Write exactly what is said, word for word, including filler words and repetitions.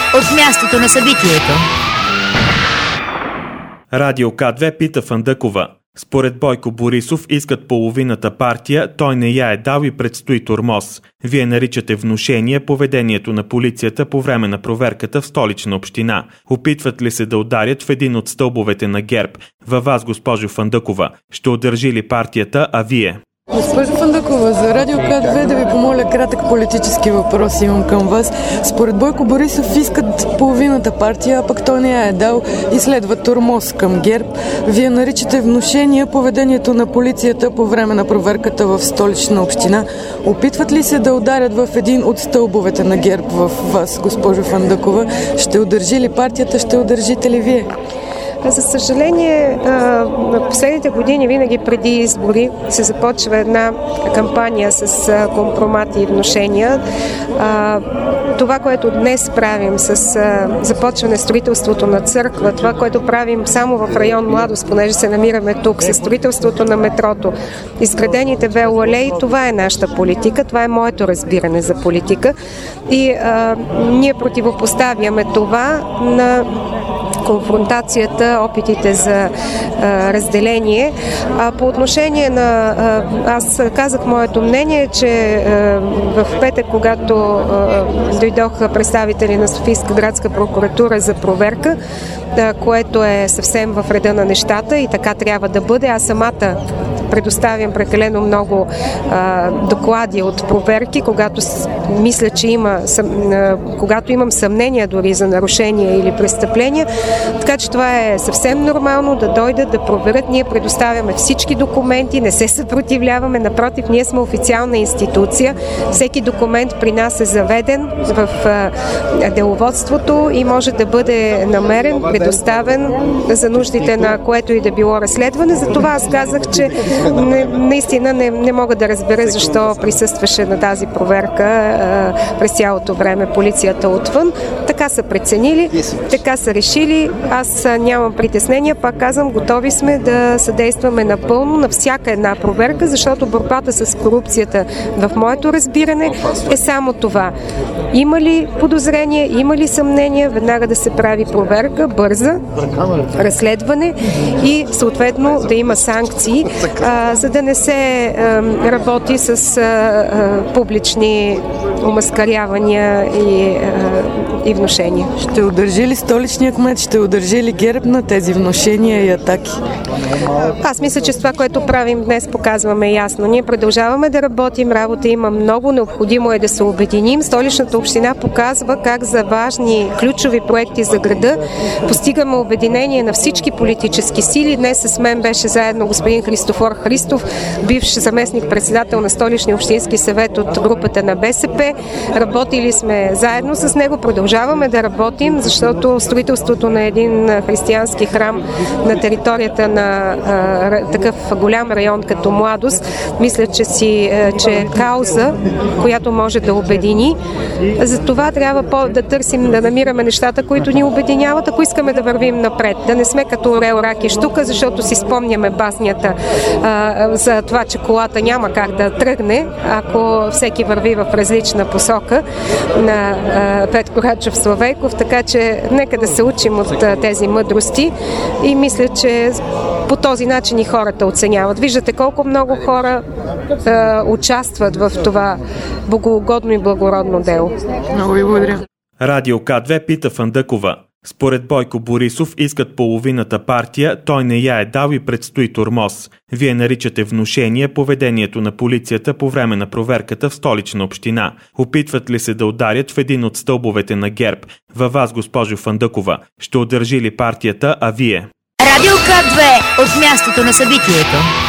от мястото на събитието. Радио К две пита Фандъкова. Според Бойко Борисов искат половината партия, той не я е дал и предстои тормоз. Вие наричате внушение поведението на полицията по време на проверката в Столична община. Опитват ли се да ударят в един от стълбовете на ГЕРБ? Във вас, госпожо Фандъкова, ще удържи ли партията, а вие? Госпожо Фандъкова, за Радио К две да ви помоля кратък политически въпрос имам към вас. Според Бойко Борисов искат половината партия, а пък той не я е дал и следва тормоз към ГЕРБ. Вие наричате внушение поведението на полицията по време на проверката в Столична община. Опитват ли се да ударят в един от стълбовете на ГЕРБ в вас, госпожо Фандъкова? Ще удържи ли партията, ще удържите ли вие? За съжаление, на последните години, винаги преди избори, се започва една кампания с компромати и внушения. Това, което днес правим с започване строителството на църква, това, което правим само в район Младост, понеже се намираме тук, с строителството на метрото, изградените велоалеи, това е нашата политика, това е моето разбиране за политика. И а, ние противопоставяме това на конфронтацията, опитите за а, разделение. А по отношение на... А, аз казах моето мнение, че а, в петък, когато а, дойдоха представители на Софийска градска прокуратура за проверка, а, което е съвсем в реда на нещата и така трябва да бъде. Аз самата предоставям прекалено много а, доклади от проверки, когато с, мисля, че има, съм, а, когато имам съмнения дори за нарушения или престъпления. Така че това е съвсем нормално да дойдат да проверят. Ние предоставяме всички документи, не се съпротивляваме, напротив, ние сме официална институция. Всеки документ при нас е заведен в а, деловодството и може да бъде намерен, предоставен за нуждите на което и да било разследване. Затова аз казах, че Не, наистина не, не мога да разбера защо присъстваше на тази проверка а, през цялото време полицията отвън. Така са преценили, така са решили. Аз а, нямам притеснения, пак казвам, готови сме да съдействаме напълно на всяка една проверка, защото борбата с корупцията в моето разбиране е само това. Има ли подозрение, има ли съмнение, веднага да се прави проверка, бърза, разследване и съответно да има санкции, А, за да не се а, работи с а, а, публични омаскарявания и, а, и внушения. Ще удържи ли столичния кмет, ще удържи ли ГЕРБ на тези внушения и атаки? Аз мисля, че с това, което правим днес, показваме ясно. Ние продължаваме да работим, работа има много, необходимо е да се обединим. Столичната община показва как за важни ключови проекти за града постигаме обединение на всички политически сили. Днес с мен беше заедно господин Христофор Христов, бивш заместник-председател на Столичния общински съвет от групата на БСП. Работили сме заедно с него, продължаваме да работим, защото строителството на един християнски храм на територията на а, такъв голям район като Младост, мисля, че, си, а, че е кауза, която може да обедини. Затова трябва по- да търсим, да намираме нещата, които ни обединяват, ако искаме да вървим напред. Да не сме като орел, рак и щука, защото си спомняме баснята а, за това, че колата няма как да тръгне, ако всеки върви в различна посока на а, Петко Рачов Славейков, така че нека да се учим от а, тези мъдрости и мисля, че по този начин и хората оценяват. Виждате колко много хора а, участват в това богоугодно и благородно дело. Много ви благодаря. Радио К две пита Фандъкова. Според Бойко Борисов искат половината партия, той не я е дал и предстои тормоз. Вие наричате внушение поведението на полицията по време на проверката в Столична община. Опитват ли се да ударят в един от стълбовете на ГЕРБ? Във вас, госпожо Фандъкова, ще удържи ли партията, а вие? Радио К две от мястото на събитието.